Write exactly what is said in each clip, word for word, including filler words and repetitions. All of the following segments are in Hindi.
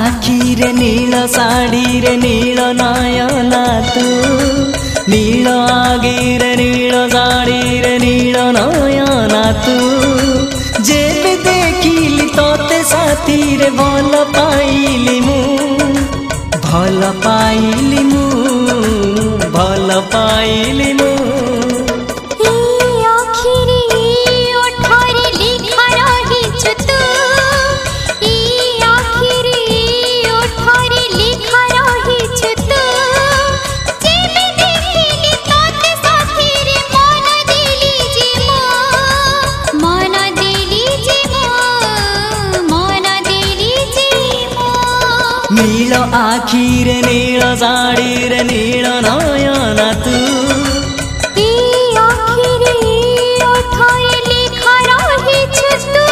आखी रे नील साड़ी रे नील नयना तू नील आगे रे नील साड़ी रे नील नयना तू जेबे देखिली तोते साथी रे भल पाइली मु भल पाइली मु भल पाइली मु नील आखी रे नील साड़ी रे नील नयना तू आखी रे ओठरे लिखा रहिछु तू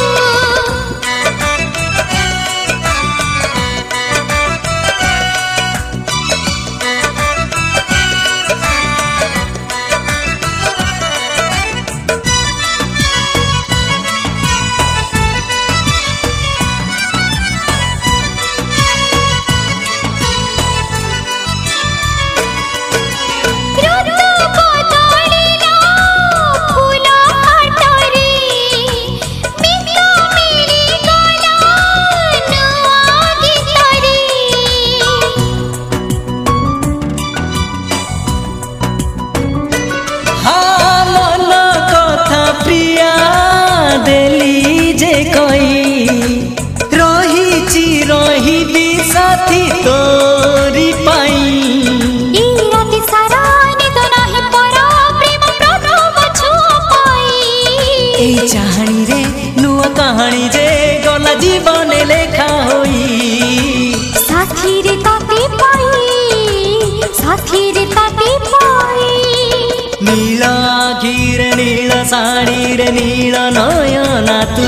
साथी तोरी पाई ई राति सारा निद नाही परा प्रेम प्रथम छुआ पाई ए चाहणी रे नुआ कहानी जे गला जीवन लेखा होई साथी रे ताती पाई साथी रे ताती पाई नील आखी रे नील साड़ी रे नील नयना तू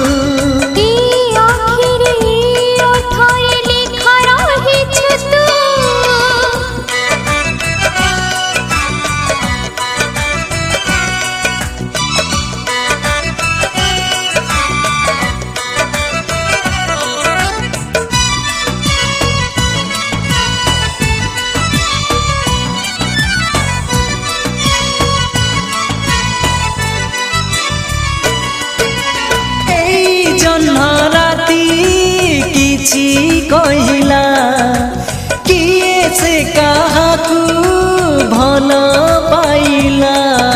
कहिला किए से काहाकू भल पाइला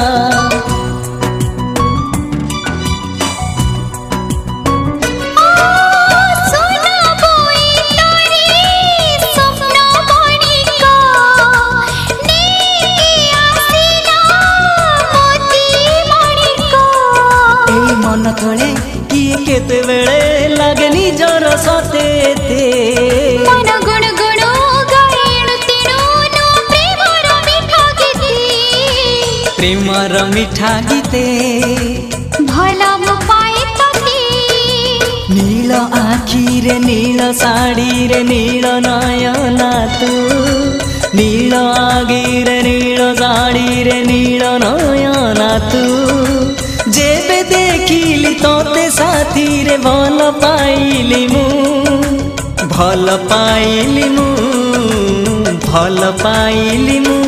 मन तले किए केते बेले लागे निजर सते ते मन गुण गुण गायण तिनु नु प्रेमर मिठा गीते प्रेमर मिठा गीते भला मु पाए तते नील आखी रे नील साड़ी रे नील नयना तू नील आगे रे नील साड़ी रे नील नयना तू जेबे देखिली तोते साथी रे भल पाइली मु भल पाइली मु भल पाइली मु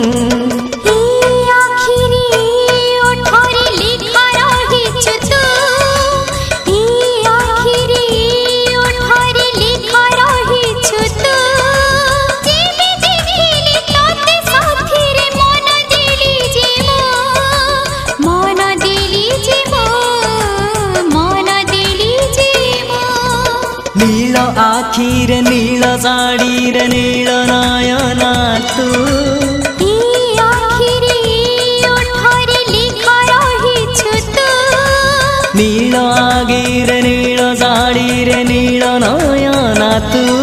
नील आखी रे नील साड़ी रे नील नयना तू आखी रे ओठरे लिखा रहिछु तू नील आगे रे नील साड़ी रे नील नयना तू।